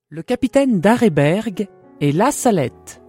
Le capitaine d'Areberg et la Salette.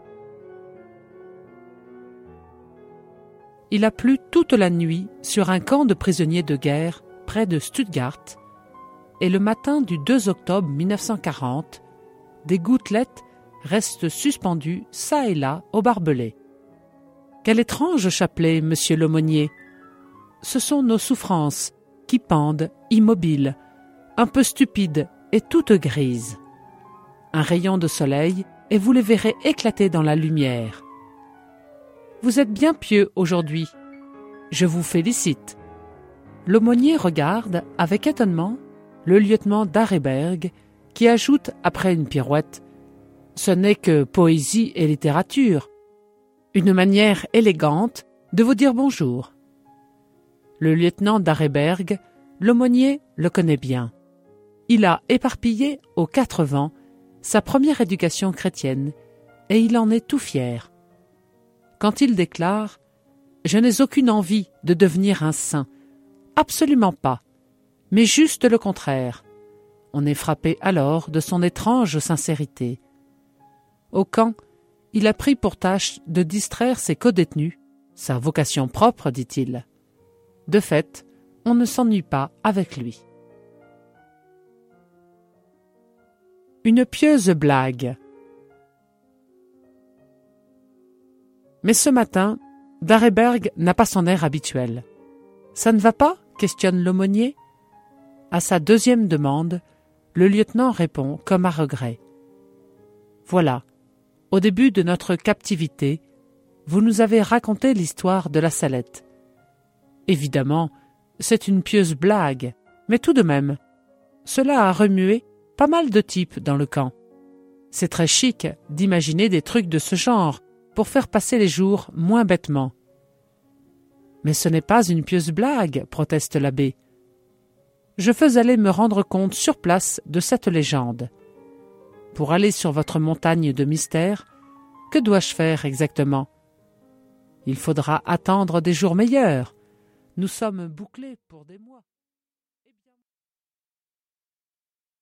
Il a plu toute la nuit sur un camp de prisonniers de guerre près de Stuttgart, et le matin du 2 octobre 1940, des gouttelettes restent suspendues çà et là au barbelé. Quel étrange chapelet, monsieur l'aumônier! Ce sont nos souffrances qui pendent, immobiles, un peu stupides et toutes grises. Un rayon de soleil, et vous les verrez éclater dans la lumière. Vous êtes bien pieux aujourd'hui. Je vous félicite. L'aumônier regarde, avec étonnement, le lieutenant d'Areberg, qui ajoute, après une pirouette, « Ce n'est que poésie et littérature. Une manière élégante de vous dire bonjour. » Le lieutenant d'Areberg, l'aumônier le connaît bien. Il a éparpillé aux 4 vents sa première éducation chrétienne, et il en est tout fier. Quand il déclare « Je n'ai aucune envie de devenir un saint, absolument pas, mais juste le contraire », on est frappé alors de son étrange sincérité. Au camp, il a pris pour tâche de distraire ses codétenus, sa vocation propre, dit-il. De fait, on ne s'ennuie pas avec lui. Une pieuse blague. Mais ce matin, d'Areberg n'a pas son air habituel. « Ça ne va pas ?» questionne l'aumônier. À sa deuxième demande, le lieutenant répond comme à regret. « Voilà, au début de notre captivité, vous nous avez raconté l'histoire de la Salette. Évidemment, c'est une pieuse blague, mais tout de même, cela a remué pas mal de types dans le camp. C'est très chic d'imaginer des trucs de ce genre pour faire passer les jours moins bêtement. »« Mais ce n'est pas une pieuse blague, » proteste l'abbé. « Je veux aller me rendre compte sur place de cette légende. Pour aller sur votre montagne de mystère, que dois-je faire exactement ? Il faudra attendre des jours meilleurs. Nous sommes bouclés pour des mois. »